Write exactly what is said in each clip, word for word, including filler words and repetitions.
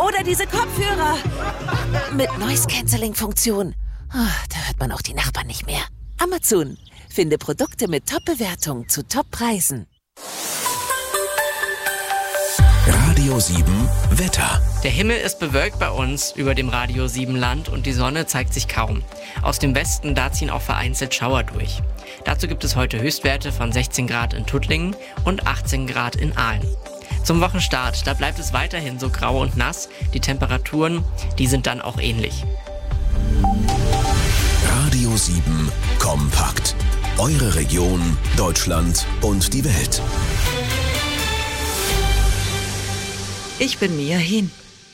Oder diese Kopfhörer mit Noise-Canceling-Funktion. Oh, da hört man auch die Nachbarn nicht mehr. Amazon. Finde Produkte mit Top-Bewertungen zu Top-Preisen. Radio sieben Wetter. Der Himmel ist bewölkt bei uns über dem Radio sieben Land und die Sonne zeigt sich kaum. Aus dem Westen, da ziehen auch vereinzelt Schauer durch. Dazu gibt es heute Höchstwerte von sechzehn Grad in Tuttlingen und achtzehn Grad in Aalen. Zum Wochenstart, da bleibt es weiterhin so grau und nass. Die Temperaturen, die sind dann auch ähnlich. Radio sieben kompakt. Eure Region, Deutschland und die Welt. Ich bin Mia Hien.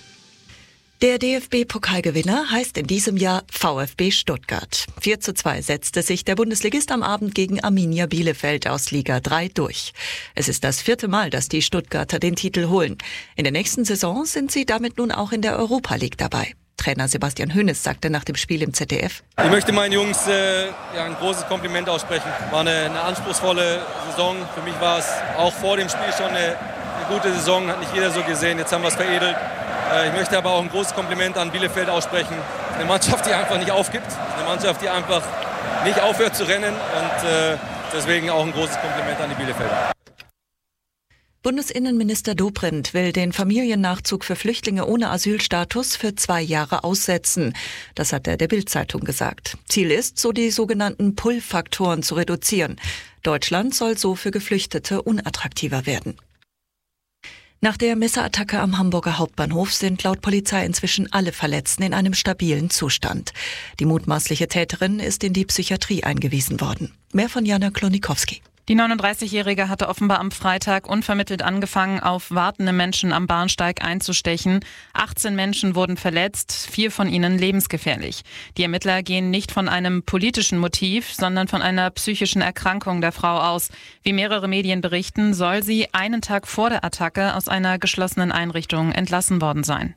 Der D F B-Pokalgewinner heißt in diesem Jahr VfB Stuttgart. vier zu zwei setzte sich der Bundesligist am Abend gegen Arminia Bielefeld aus Liga drei durch. Es ist das vierte Mal, dass die Stuttgarter den Titel holen. In der nächsten Saison sind sie damit nun auch in der Europa League dabei. Trainer Sebastian Hoeneß sagte nach dem Spiel im Z D F: Ich möchte meinen Jungs äh, ja, ein großes Kompliment aussprechen. War eine, eine anspruchsvolle Saison. Für mich war es auch vor dem Spiel schon eine, eine gute Saison. Hat nicht jeder so gesehen. Jetzt haben wir es veredelt. Äh, ich möchte aber auch ein großes Kompliment an Bielefeld aussprechen. Eine Mannschaft, die einfach nicht aufgibt. Eine Mannschaft, die einfach nicht aufhört zu rennen. Und äh, deswegen auch ein großes Kompliment an die Bielefelder. Bundesinnenminister Dobrindt will den Familiennachzug für Flüchtlinge ohne Asylstatus für zwei Jahre aussetzen. Das hat er der Bild-Zeitung gesagt. Ziel ist, so die sogenannten Pull-Faktoren zu reduzieren. Deutschland soll so für Geflüchtete unattraktiver werden. Nach der Messerattacke am Hamburger Hauptbahnhof sind laut Polizei inzwischen alle Verletzten in einem stabilen Zustand. Die mutmaßliche Täterin ist in die Psychiatrie eingewiesen worden. Mehr von Jana Klonikowski. Die neununddreißigjährige hatte offenbar am Freitag unvermittelt angefangen, auf wartende Menschen am Bahnsteig einzustechen. achtzehn Menschen wurden verletzt, vier von ihnen lebensgefährlich. Die Ermittler gehen nicht von einem politischen Motiv, sondern von einer psychischen Erkrankung der Frau aus. Wie mehrere Medien berichten, soll sie einen Tag vor der Attacke aus einer geschlossenen Einrichtung entlassen worden sein.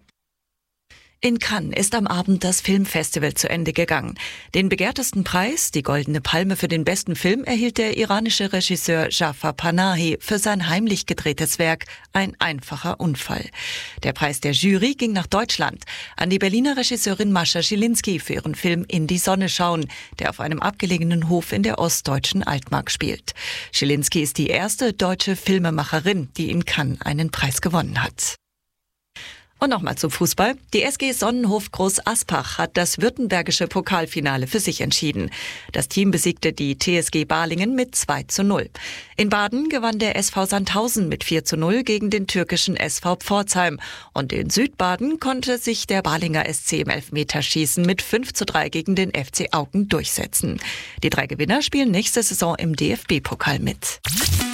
In Cannes ist am Abend das Filmfestival zu Ende gegangen. Den begehrtesten Preis, die Goldene Palme für den besten Film, erhielt der iranische Regisseur Jafar Panahi für sein heimlich gedrehtes Werk Ein einfacher Unfall. Der Preis der Jury ging nach Deutschland an die Berliner Regisseurin Mascha Schilinski für ihren Film In die Sonne schauen, der auf einem abgelegenen Hof in der ostdeutschen Altmark spielt. Schilinski ist die erste deutsche Filmemacherin, die in Cannes einen Preis gewonnen hat. Und nochmal zum Fußball. Die S G Sonnenhof Groß Aspach hat das württembergische Pokalfinale für sich entschieden. Das Team besiegte die T S G Balingen mit zwei zu null. In Baden gewann der S V Sandhausen mit vier zu null gegen den türkischen S V Pforzheim. Und in Südbaden konnte sich der Balinger S C im Elfmeterschießen mit fünf zu drei gegen den F C Auken durchsetzen. Die drei Gewinner spielen nächste Saison im D F B-Pokal mit.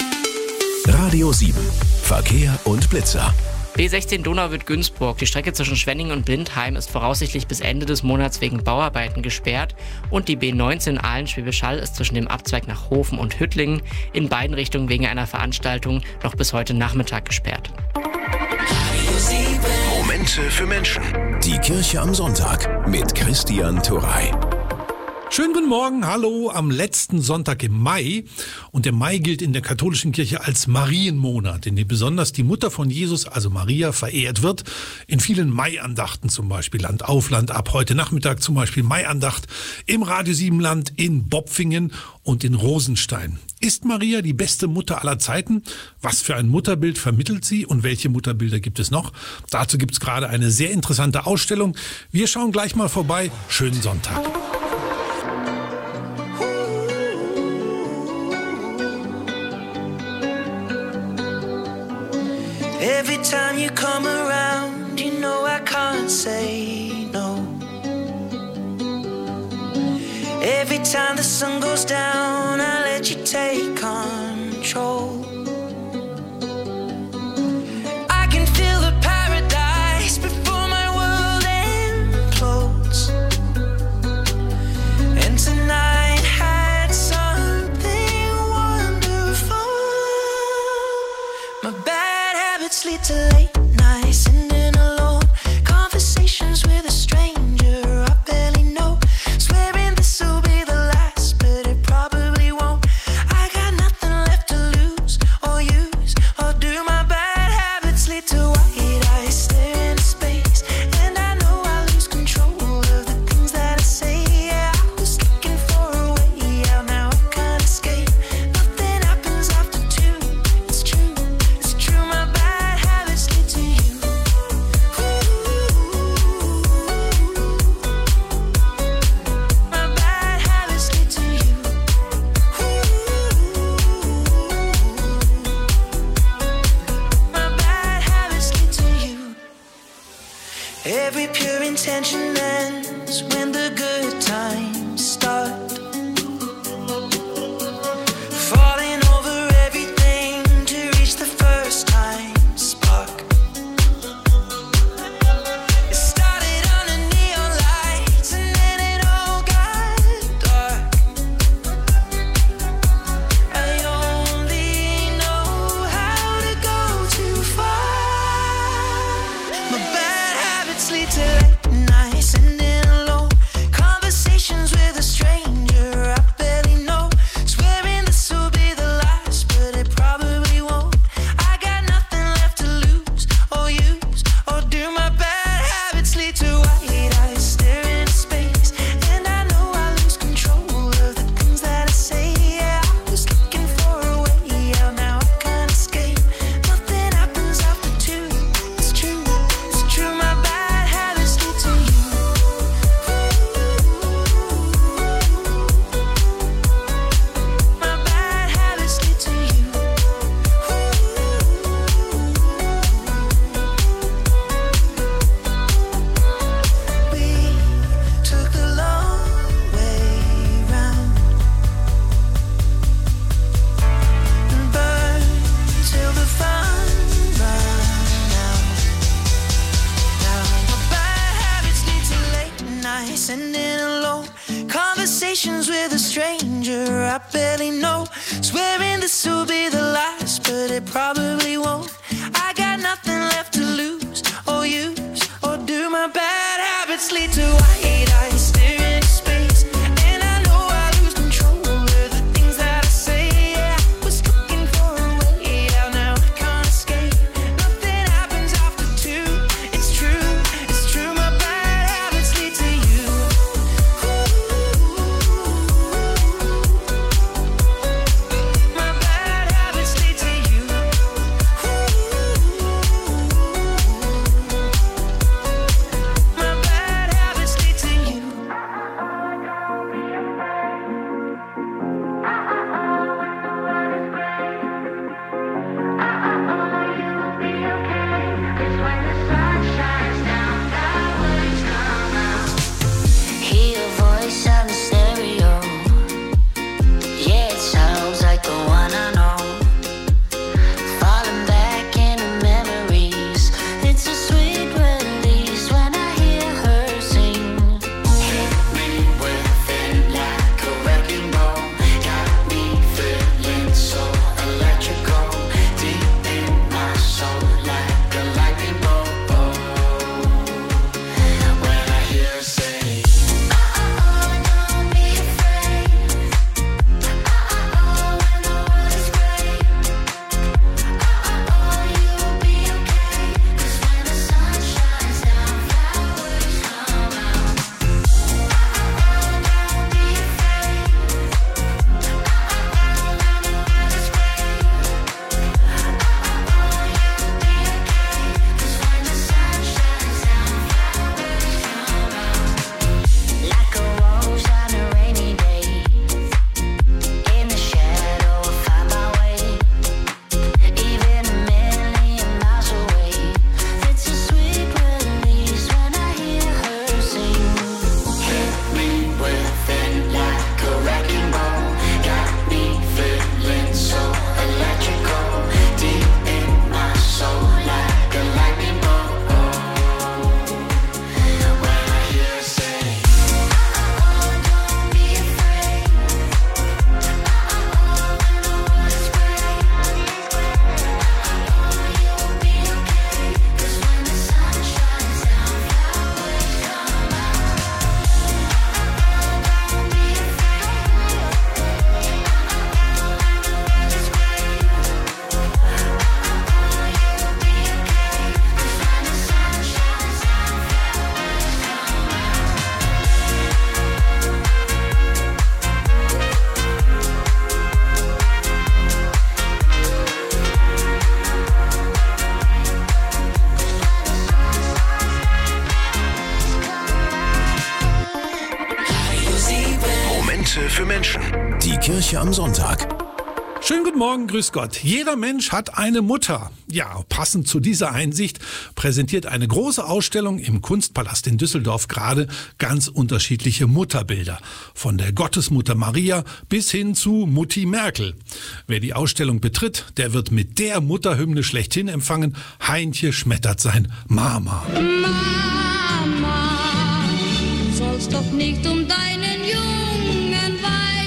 Radio sieben. Verkehr und Blitzer. B sechzehn Donauwörth-Günzburg. Die Strecke zwischen Schwenningen und Blindheim ist voraussichtlich bis Ende des Monats wegen Bauarbeiten gesperrt. Und die B neunzehn Ahlen-Schwäbisch Hall ist zwischen dem Abzweig nach Hofen und Hüttlingen in beiden Richtungen wegen einer Veranstaltung noch bis heute Nachmittag gesperrt. Momente für Menschen. Die Kirche am Sonntag mit Christian Turey. Schönen guten Morgen, hallo, am letzten Sonntag im Mai. Und der Mai gilt in der katholischen Kirche als Marienmonat, in dem besonders die Mutter von Jesus, also Maria, verehrt wird. In vielen Maiandachten zum Beispiel, Land auf, Land ab. Heute Nachmittag zum Beispiel Maiandacht im Radio sieben Land in Bopfingen und in Rosenstein. Ist Maria die beste Mutter aller Zeiten? Was für ein Mutterbild vermittelt sie und welche Mutterbilder gibt es noch? Dazu gibt es gerade eine sehr interessante Ausstellung. Wir schauen gleich mal vorbei. Schönen Sonntag. Every time you come around, you know I can't say no. Every time the sun goes down, I let you take control. I can feel the paradise before my world implodes. And tonight had something wonderful. My bad habits lead to late nights, sitting alone, conversations with a stranger I barely know, swearing this will be the last, but it probably won't. I got Every pure intention ends when the good times start. Falling over everything to reach the first time spark. It started under neon lights and then it all got dark. I only know how to go too far. My bad habits lead to late nights and then alone conversations with a stranger I barely know. Swearing this will be the last, but it probably won't. I got nothing left to lose or use or do. My bad habits lead to white eyes staring into space, and I know I lose control of the things that I say. Yeah, I was looking for a way out, now I can't escape. Nothing happens after two. It's true, it's true. My bad habits lead to you. My bad habits lead to you. We took the long way round and burned till the fun ran out. Now my bad habits lead to late nights and in alone conversations with a stranger I barely know. Swearing this will be the last, but it probably won't. I got nothing left to lose or use or do. My bad habits lead to white eyes staring into space, and I know I lose control of the things that I say. Yeah, I was looking for a way out, now I can't escape. Nothing happens after two. It's true, it's true. My bad habits lead to you. My bad habits lead to you. My bad habits lead to you. Hear a voice on the stereo. Yeah, it sounds like the one I know. Falling back into memories. It's a sweet release when I hear her sing. Hit me with it like a wrecking ball. Got me feeling so electrical. Deep in my soul like a lightning bolt. When I hear her say, uh-oh, don't be afraid. Uh-oh, when the world is gray. Uh-oh, you'll be okay. 'Cause when the sun shines down, flowers come out. Uh-oh, don't be afraid. Uh-oh, when the world is gray. Uh-oh, you'll be okay. 'Cause when the sun shines down, flowers come out. Like a rose on a rainy day. In the shadow, I find my way. Even a million miles away. It's a sweet release when I hear her sing. Hit me with it like a wrecking ball. Got me feeling so electrical. Deep in my soul like a lightning bolt. When I hear her say, uh-oh, don't be afraid. Uh-oh, when the world is gray. Uh-oh, you'll be okay. 'Cause when the sun shines down, flowers come out. Uh-oh, don't be afraid. Uh-oh, when the world is gray. Uh-oh, you'll be okay. 'Cause when the sun shines down, flowers come out. Momente für Menschen. Die Kirche am Sonntag. Schönen guten Morgen, grüß Gott. Jeder Mensch hat eine Mutter. Ja, passend zu dieser Einsicht präsentiert eine große Ausstellung im Kunstpalast in Düsseldorf gerade ganz unterschiedliche Mutterbilder. Von der Gottesmutter Maria bis hin zu Mutti Merkel. Wer die Ausstellung betritt, der wird mit der Mutterhymne schlechthin empfangen. Heintje schmettert sein Mama. Mama, sollst doch nicht um deinen Jungen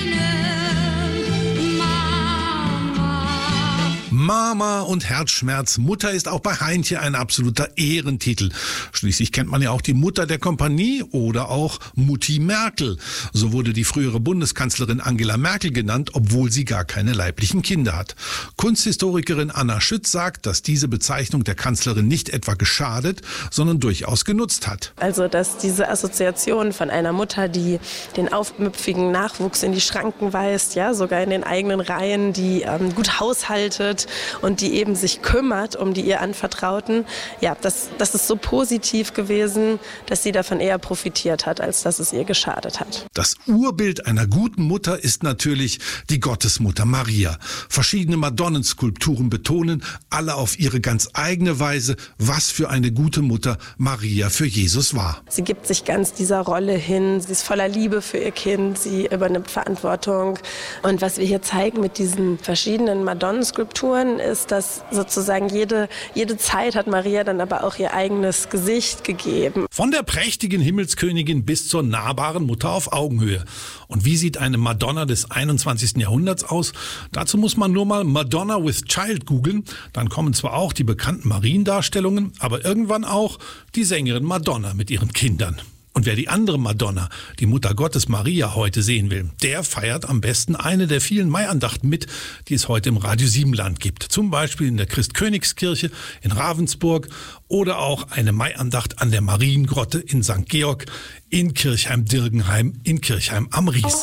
weinen. Mama. Mama und Herzschmerz. Mutter ist auch bei Heintje ein absoluter Ehrentitel. Schließlich kennt man ja auch die Mutter der Kompanie oder auch Mutti Merkel. So wurde die frühere Bundeskanzlerin Angela Merkel genannt, obwohl sie gar keine leiblichen Kinder hat. Kunsthistorikerin Anna Schütz sagt, dass diese Bezeichnung der Kanzlerin nicht etwa geschadet, sondern durchaus genutzt hat. Also, dass diese Assoziation von einer Mutter, die den aufmüpfigen Nachwuchs in die Schranken weist, ja, sogar in den eigenen Reihen, die ähm, gut haushaltet und die eben sich kümmert um die ihr Anvertrauten, ja, das, das ist so positiv gewesen, dass sie davon eher profitiert hat, als dass es ihr geschadet hat. Das Urbild einer guten Mutter ist natürlich die Gottesmutter Maria. Verschiedene Madonnenskulpturen betonen, alle auf ihre ganz eigene Weise, was für eine gute Mutter Maria für Jesus war. Sie gibt sich ganz dieser Rolle hin, sie ist voller Liebe für ihr Kind, sie übernimmt Verantwortung. Und was wir hier zeigen mit diesen verschiedenen Madonnenskulpturen ist, dass sozusagen jede, jede Zeit hat Maria dann aber auch ihr eigenes Gesicht gegeben. Von der prächtigen Himmelskönigin bis zur nahbaren Mutter auf Augenhöhe. Und wie sieht eine Madonna des einundzwanzigsten Jahrhunderts aus? Dazu muss man nur mal Madonna with Child googeln. Dann kommen zwar auch die bekannten Mariendarstellungen, aber irgendwann auch die Sängerin Madonna mit ihren Kindern. Und wer die andere Madonna, die Mutter Gottes Maria, heute sehen will, der feiert am besten eine der vielen Maiandachten mit, die es heute im Radio sieben Land gibt. Zum Beispiel in der Christkönigskirche in Ravensburg oder auch eine Maiandacht an der Mariengrotte in Sankt Georg, in Kirchheim-Dirgenheim, in Kirchheim am Ries.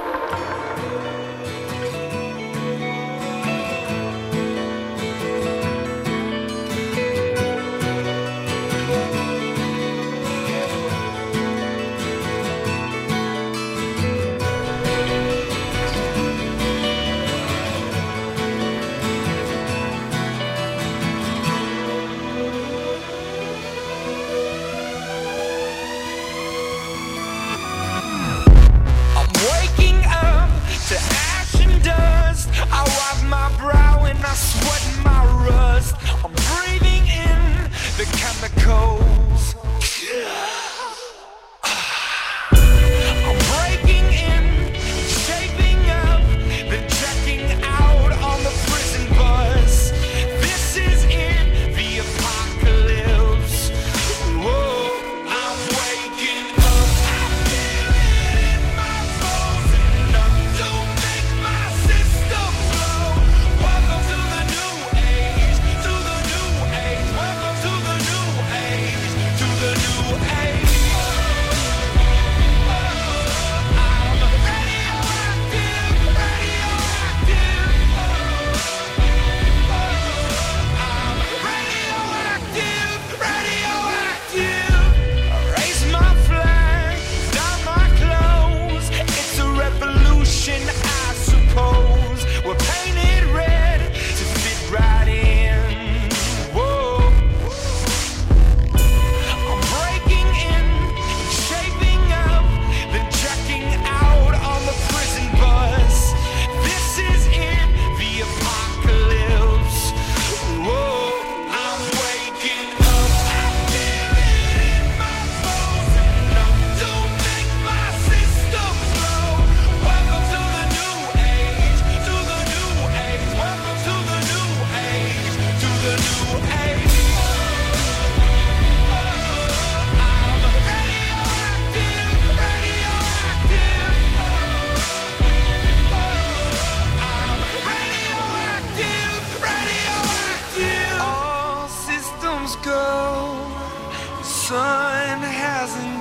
sun hasn't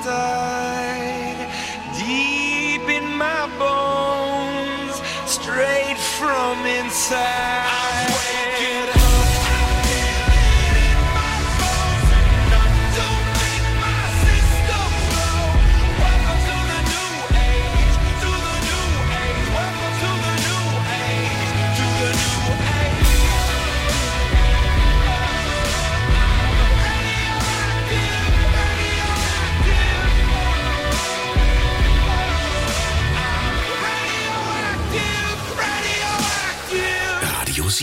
died deep in my bones, straight from inside. I'm waking up. To the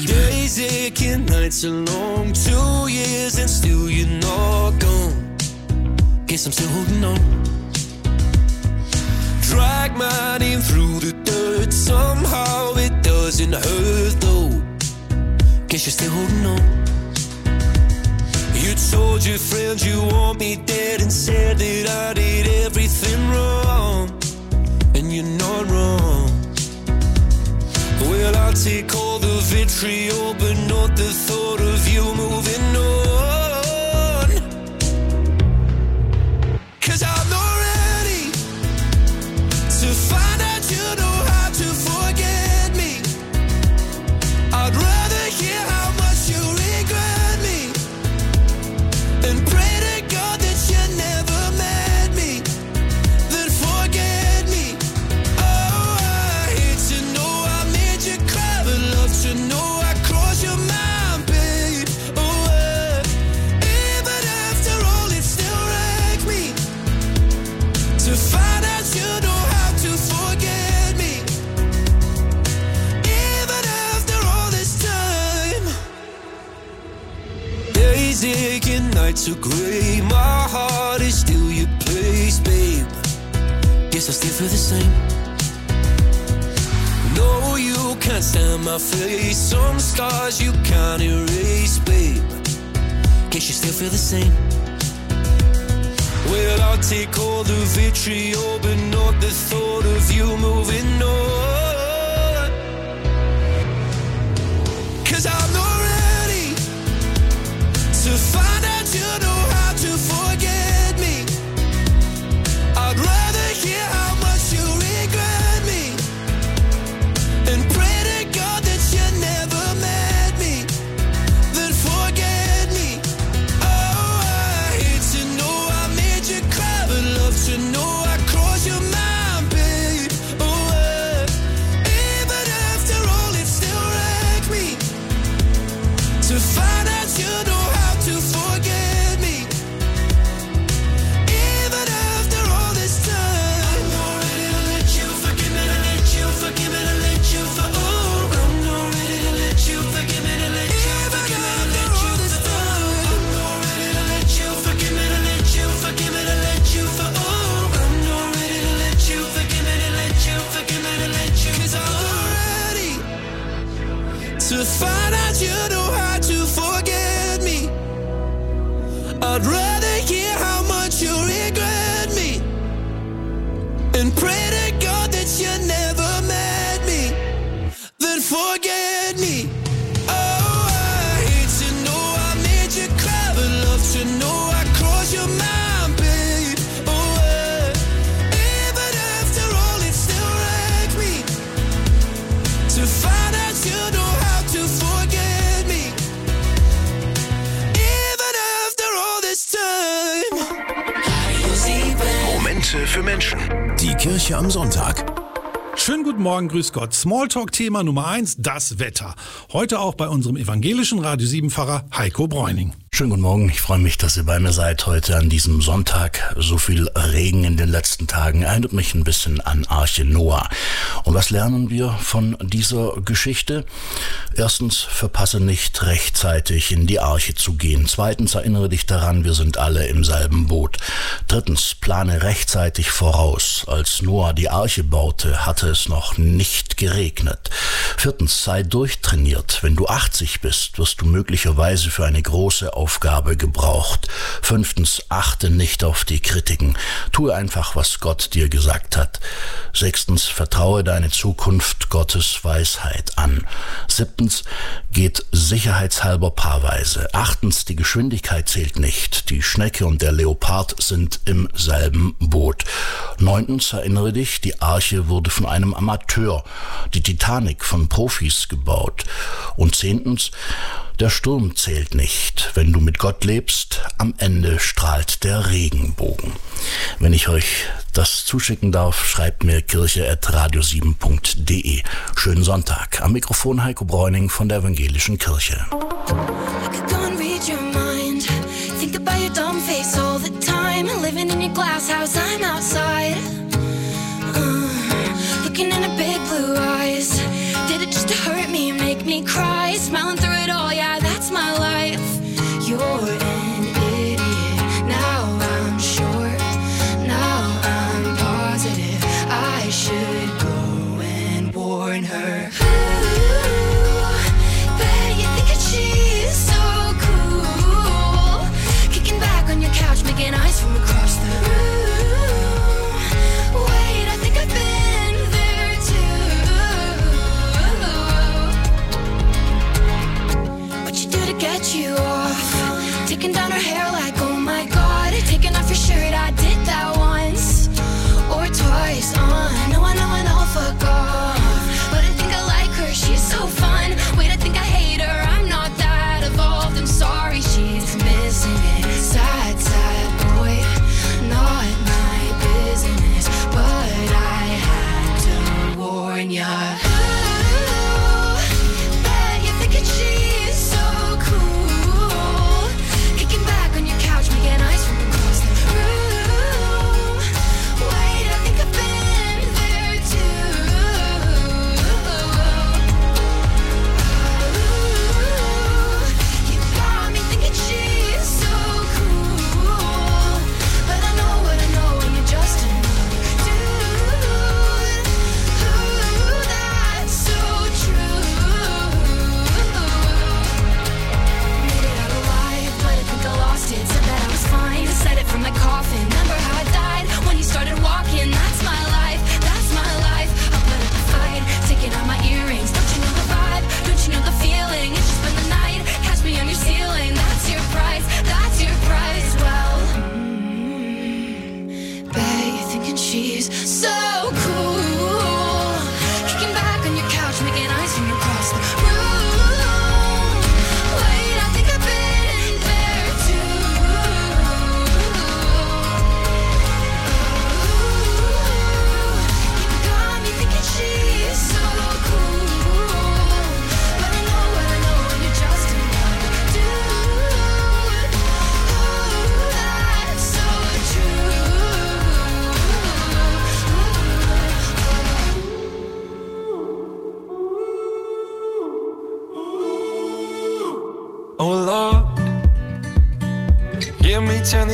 sie days aching, nights are long, two years and still you're not gone. Guess I'm still holding on. Drag my name through the dirt, somehow it doesn't hurt though. Guess you're still holding on. You told your friends you want me dead and said that I did everything wrong. And you're not wrong. Well, I'll take all the vitriol, but not the thought of you moving on. 'Cause I'm not ready to find out you know how to forget me. I'd rather hear how much you regret me and pray to God that you never met me, then forget me. Oh, I hate to know I made you cry, but love to know I crossed your mind, babe. Oh, uh, even after all, it still wrecks me to find out you know how to forget me. Even after all this time, days aching, nights are grey, my heart is still your place, babe. Guess I still feel the same. No, you can't stand my face, some scars you can't erase, babe. Guess you still feel the same. Well, I'll take all the vitriol, but not the thought of you moving on. 'Cause I'm not ready to find out you know how to forget me. I'd rather hear how much you regret me and pray to God that you never met me, then forget me. Oh, I hate to know I made you cry, but love to know I crossed your mind, babe. Oh, uh, even after all, it still wrecks me to find out you know how to forget me. Even after all this time, I'm not ready to let you forgive me, to let you forgive me, to let you for oh, I'm not ready to let you forgive me, to let you forgive me, to let you for oh, I'm not ready to let you forgive me, to let you forgive me, to let you for oh, I'm not ready to let you forgive me, to let you forgive me, to let you 'cause I'm not ready to find out you know how to forget me. I'd rather hear how much you regret me and pray to God that you never met me, then forget me. Oh, I hate to know I made you cry, but love to know I crossed your mind, babe. Oh, uh, even after all, it still wrecks me to find out you know how to forget me. Even after all this time. Momente für Menschen. Die Kirche am Sonntag. Schönen guten Morgen, grüß Gott. Smalltalk-Thema Nummer eins, das Wetter. Heute auch bei unserem evangelischen Radio sieben Pfarrer Heiko Bräuning. Schönen guten Morgen, ich freue mich, dass ihr bei mir seid heute an diesem Sonntag. So viel Regen in den letzten Tagen erinnert mich ein bisschen an Arche Noah. Und was lernen wir von dieser Geschichte? Erstens, verpasse nicht rechtzeitig in die Arche zu gehen. Zweitens, erinnere dich daran, wir sind alle im selben Boot. Drittens, plane rechtzeitig voraus. Als Noah die Arche baute, hatte es noch nicht geregnet. Viertens, sei durchtrainiert. Wenn du achtzig bist, wirst du möglicherweise für eine große Aufgabe gebraucht. Fünftens, achte nicht auf die Kritiken. Tue einfach, was Gott dir gesagt hat. Sechstens, vertraue deine Zukunft Gottes Weisheit an. Siebtens, geht sicherheitshalber paarweise. Achtens, die Geschwindigkeit zählt nicht. Die Schnecke und der Leopard sind im selben Boot. Neuntens, erinnere dich, die Arche wurde von einem Amateur, die Titanic von Profis gebaut. Und zehntens, der Sturm zählt nicht. Wenn du mit Gott lebst, am Ende strahlt der Regenbogen. Wenn ich euch das zuschicken darf, schreibt mir kirche at radio sieben punkt de. Schönen Sonntag. Am Mikrofon Heiko Bräuning von der Evangelischen Kirche. Looking in her big blue eyes, did it just to hurt me and make me cry? Smile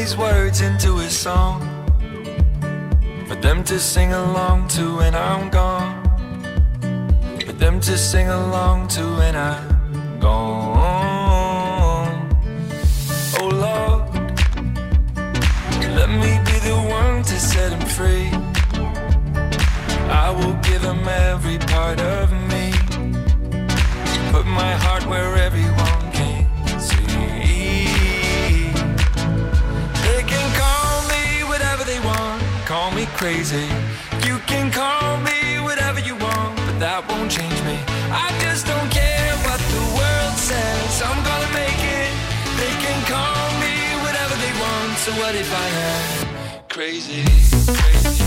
these words into a song for them to sing along to when I'm gone. For them to sing along to when I'm gone. Oh Lord, let me be the one to set him free. I will give him every part of me. Put my heart where everyone can see. They can call me whatever they want, call me crazy. You can call me whatever you want, but that won't change me. I just don't care what the world says, I'm gonna make it. They can call me whatever they want, so what if I am crazy? Crazy.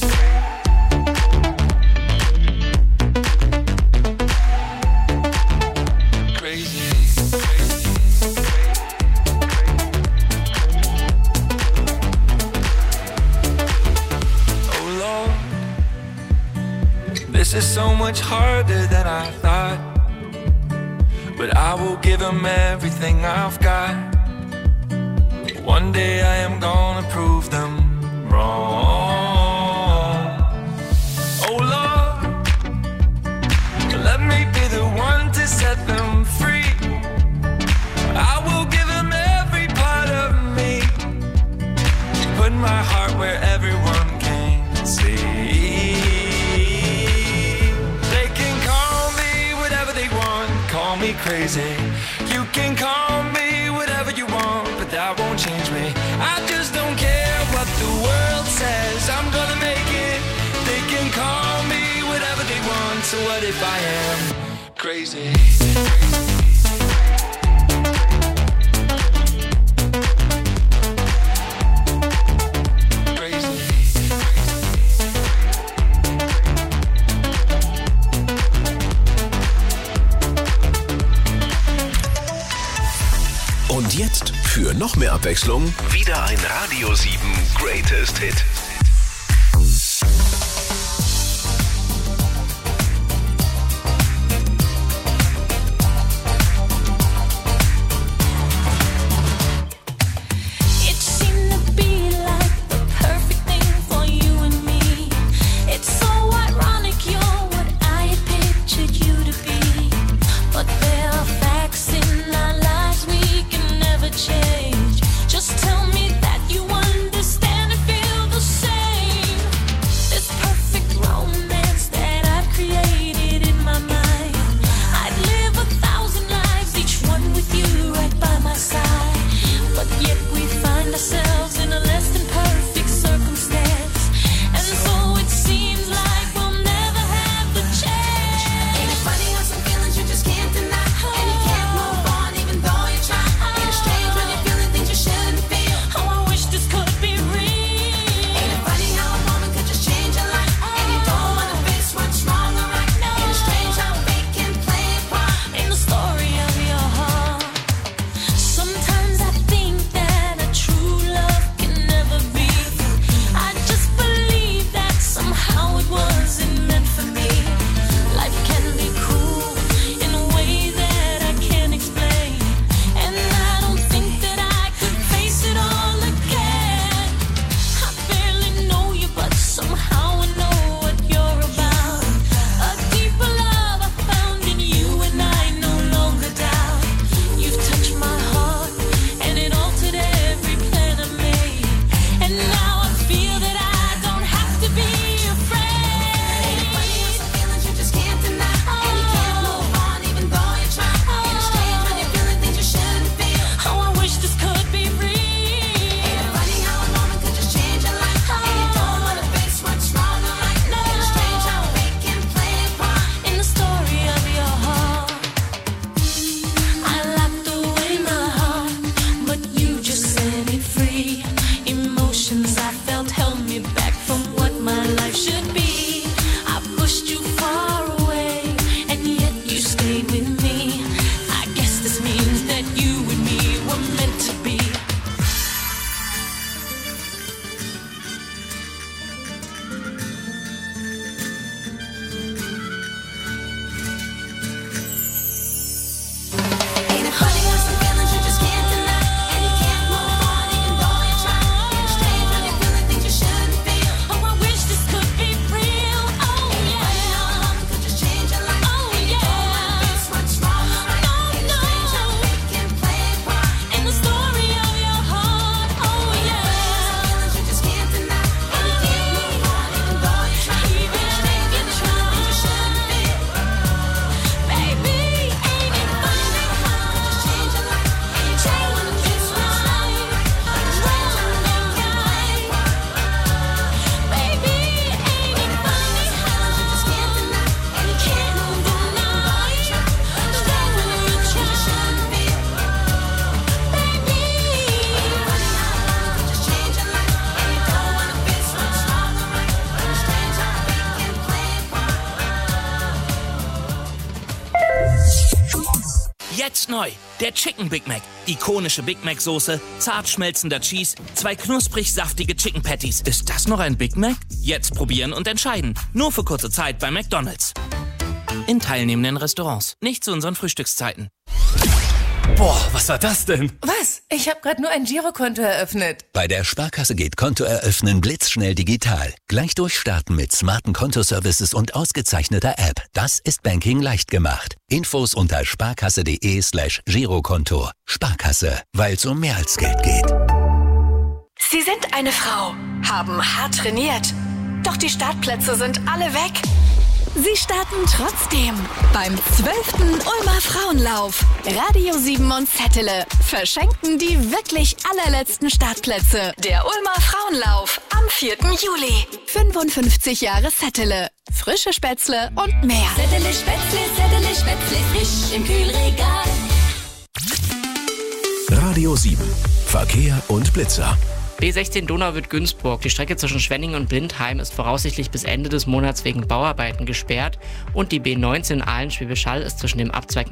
This is so much harder than I thought, but I will give him everything I've got. One day I am gonna prove them wrong. Oh Lord, let me be the one to set them free. I will give him every part of me. Put my heart where everyone can see. Call me crazy, you can call me whatever you want, but that won't change me. I just don't care what the world says, I'm gonna make it. They can call me whatever they want, so what if I am crazy? Und jetzt für noch mehr Abwechslung wieder ein Radio sieben Greatest Hit. Just tell me that you understand and feel the same. Ganz neu, der Chicken Big Mac. Ikonische Big Mac Soße, zart schmelzender Cheese, zwei knusprig saftige Chicken Patties. Ist das noch ein Big Mac? Jetzt probieren und entscheiden. Nur für kurze Zeit bei McDonald's. In teilnehmenden Restaurants, nicht zu unseren Frühstückszeiten. Boah, was war das denn? Was? Ich habe gerade nur ein Girokonto eröffnet. Bei der Sparkasse geht Konto eröffnen blitzschnell digital. Gleich durchstarten mit smarten Kontoservices und ausgezeichneter App. Das ist Banking leicht gemacht. Infos unter sparkasse.de slash Girokonto. Sparkasse, weil es um mehr als Geld geht. Sie sind eine Frau, haben hart trainiert. Doch die Startplätze sind alle weg. Sie starten trotzdem beim zwölften Ulmer Frauenlauf. Radio sieben und Zettele verschenken die wirklich allerletzten Startplätze. Der Ulmer Frauenlauf am vierten Juli. fünfundfünfzig Jahre Zettele, frische Spätzle und mehr. Zettele Spätzle, Zettele Spätzle, frisch im Kühlregal. Radio sieben. Verkehr und Blitzer. B sechzehn Donauwörth-Günzburg. Die Strecke zwischen Schwenningen und Blindheim ist voraussichtlich bis Ende des Monats wegen Bauarbeiten gesperrt und die B neunzehn Ahlen-Schwäbisch Hall ist zwischen dem Abzweig